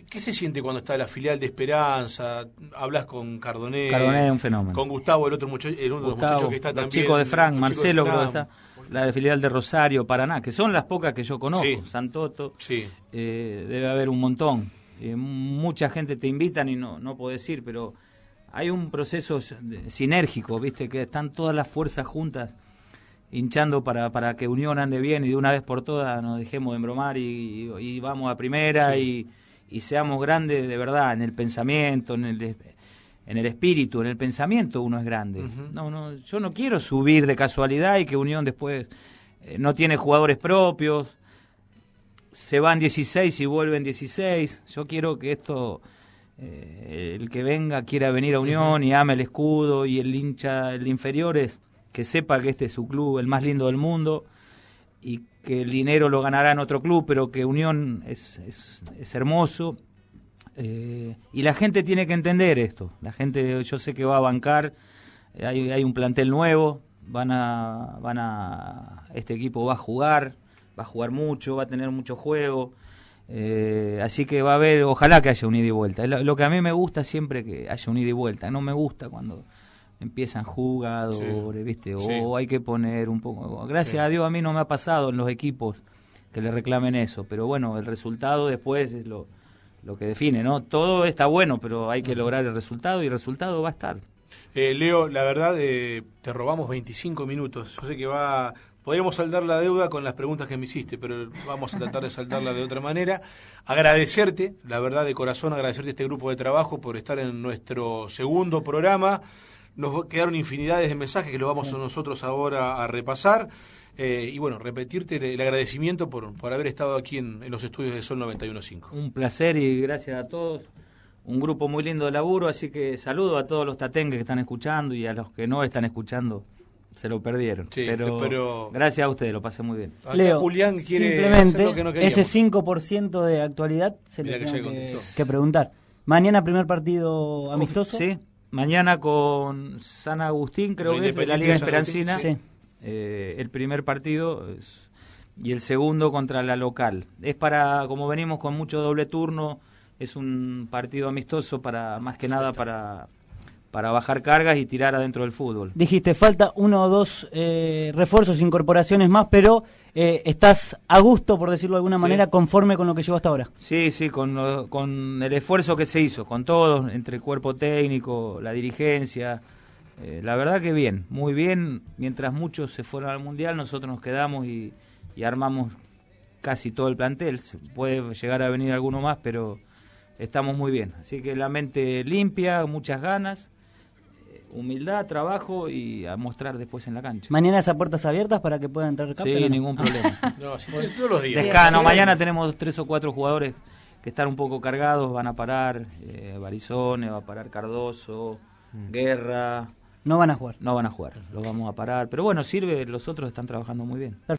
¿Qué se siente cuando está la filial de Esperanza? Hablas con Cardoné. Cardoné es un fenómeno. Con Gustavo, el otro muchacho que está los también. chicos de Frank, Marcelo, de creo que está, la de filial de Rosario, Paraná, que son las pocas que yo conozco. Sí. Santoto, Sí. Debe haber un montón. Mucha gente te invitan y no podés ir, pero hay un proceso sinérgico, ¿viste? Que están todas las fuerzas juntas hinchando para que Unión ande bien y de una vez por todas nos dejemos de embromar y vamos a primera. Sí. Y seamos grandes de verdad en el pensamiento, en el espíritu, en el pensamiento uno es grande. Uh-huh. Yo no quiero subir de casualidad y que Unión después no tiene jugadores propios, se van 16 y vuelven 16. Yo quiero que esto, el que venga quiera venir a Unión, uh-huh, y ame el escudo, y el hincha, el inferior, que sepa que este es su club, el más lindo del mundo, y que el dinero lo ganará en otro club, pero que Unión es hermoso. Y la gente tiene que entender esto. La gente, yo sé que va a bancar. Hay un plantel nuevo. Este equipo va a jugar mucho, va a tener mucho juego. Así que va a haber, ojalá que haya un ida y vuelta. Lo que a mí me gusta siempre que haya un ida y vuelta. No me gusta cuando empiezan jugadores, sí, ¿viste? O sí, hay que poner un poco. Gracias, sí, a Dios a mí no me ha pasado en los equipos que le reclamen eso, pero bueno, el resultado después es lo que define, ¿no? Todo está bueno, pero hay que lograr el resultado, y el resultado va a estar. Leo, la verdad, te robamos 25 minutos. Yo sé que podríamos saldar la deuda con las preguntas que me hiciste, pero vamos a tratar de saldarla de otra manera. Agradecerte, la verdad, de corazón, agradecerte a este grupo de trabajo por estar en nuestro segundo programa. Nos quedaron infinidades de mensajes que los vamos, sí, nosotros ahora a repasar. Y bueno, repetirte el agradecimiento por haber estado aquí en los estudios de Sol 91.5. Un placer y gracias a todos. Un grupo muy lindo de laburo, así que saludo a todos los tatengues que están escuchando, y a los que no están escuchando se lo perdieron. Sí, pero gracias a ustedes, lo pasé muy bien. Leo, Julián quiere simplemente hacer lo que no ese 5% de actualidad se le tiene que preguntar. Mañana primer partido amistoso. Sí, mañana con San Agustín, creo que es de la Liga Esperancina. Sí. El primer partido y el segundo contra la local. Es como venimos con mucho doble turno, es un partido amistoso más que nada para bajar cargas y tirar adentro del fútbol. Dijiste, falta 1 o 2 refuerzos, incorporaciones más, pero estás a gusto, por decirlo de alguna manera, conforme con lo que llegó hasta ahora. Sí, con el esfuerzo que se hizo, con todos, entre el cuerpo técnico, la dirigencia. La verdad que bien, muy bien. Mientras muchos se fueron al Mundial, nosotros nos quedamos y armamos casi todo el plantel. Puede llegar a venir alguno más, pero estamos muy bien. Así que la mente limpia, muchas ganas, humildad, trabajo, y a mostrar después en la cancha. ¿Mañana esas puertas abiertas para que puedan entrar? Sí, ningún problema. Todos los días. Descano. Mañana tenemos 3 o 4 jugadores que están un poco cargados, van a parar. Barizone, va a parar Cardoso, Guerra. No van a jugar. No van a jugar, los vamos a parar. Pero bueno, sirve, los otros están trabajando muy bien.